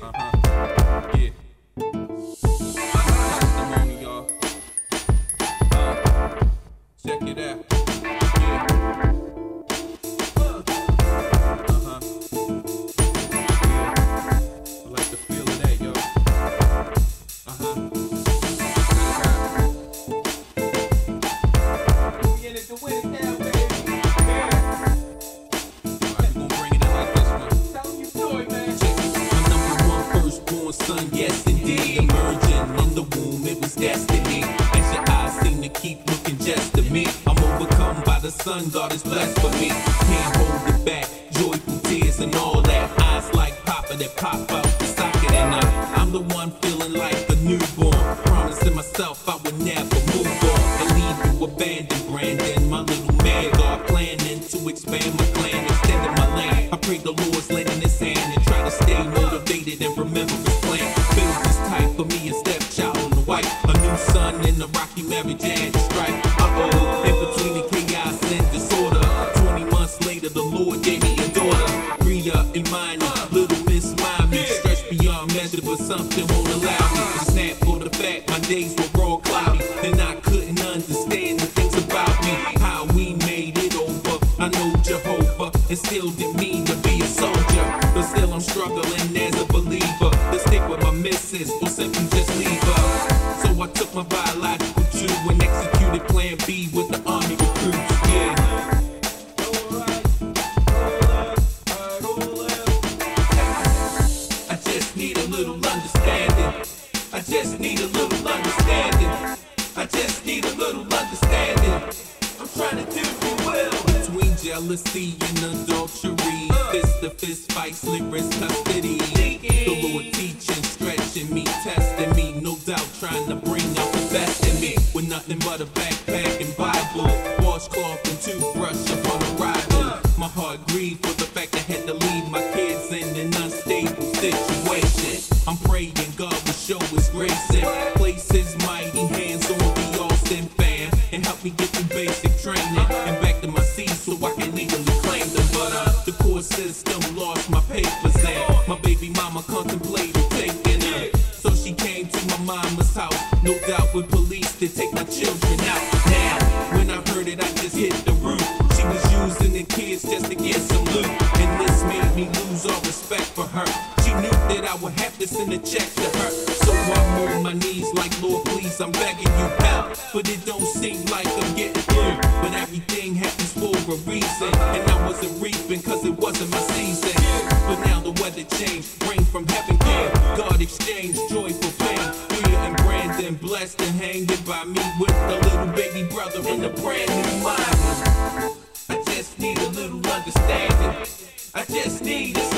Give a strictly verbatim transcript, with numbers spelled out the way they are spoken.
Uh-huh. Yeah. Testimony, y'all. Uh, check it out. Yeah. Uh-huh. Yeah. I like the feel of that, yo. Uh-huh. We in it to win it now, baby. Yeah. Alright, we gon' bring it in like this one. Tell 'em you do it, man. Check it. My number one firstborn son, yes indeed. Emerging in the womb, it was destiny. As your eyes seem to keep looking just to me, I'm overcome by the sun God is blessed for me. Can't hold it back, joyful tears and all that. Eyes like Papa that pop out the socket, and uh, I'm the one feeling like a newborn. Promising myself I would never move on and leave you abandoned, Brandon, my little man. God planning to expand my clan, extending my land. I pray the Lord's lending his hand and try to stay motivated and remember his plan. Bills is tight for me, a stepchild on the white, a new son in the Rocky marriage and strife. Uh-oh, in between the chaos and disorder, twenty months later the Lord gave me a daughter. Free up in mind, little Miss Mommy, stretched beyond measure, but something won't allow me to snap for the fact my days were all cloudy. Then I couldn't understand the things about me, how we made it over. I know Jehovah instilled in me to be a soldier, but still I'm struggling as a believer to stick with my missus or simply just leave her. So I took my biological two and executed plan B with the army recruits. Yeah. I just need a little understanding. I just need a little understanding. I just need a little understanding. I'm trying to do you well. Between jealousy and adultery, fist to fist fight, slip wrist custody. The Lord teaching, stretching me, testing me, no doubt trying to bring out the best in me. With nothing but a backpack and Bible, washcloth and toothbrush upon arrival. My heart grieved for the fact I had to leave my kids in an unstable situation. I'm praying God will show his grace and place his mighty hands on the Austin fam and help me get through basic training and back to my seats so I can legally claim them. But uh, the court system lost my papers and my baby mama contemplated taking her. So she came to my mama's house, no doubt with police to take my children out. Now, when I heard it, I just hit the roof. She was using the kids just to get some loot, and this made me lose all respect for her. She knew that I would have to send a check to her. So I'm on my knees like, Lord, please, I'm begging you help. But it don't seem like I'm getting through. But everything happens for a reason, and I wasn't reaping cause it wasn't my season. But now the weather changed, rain from heaven came. God exchanged joyful pain. Leah and Brandon blessed and hanging by me with the little baby brother and the brand new mama. I just need a little understanding. I just need a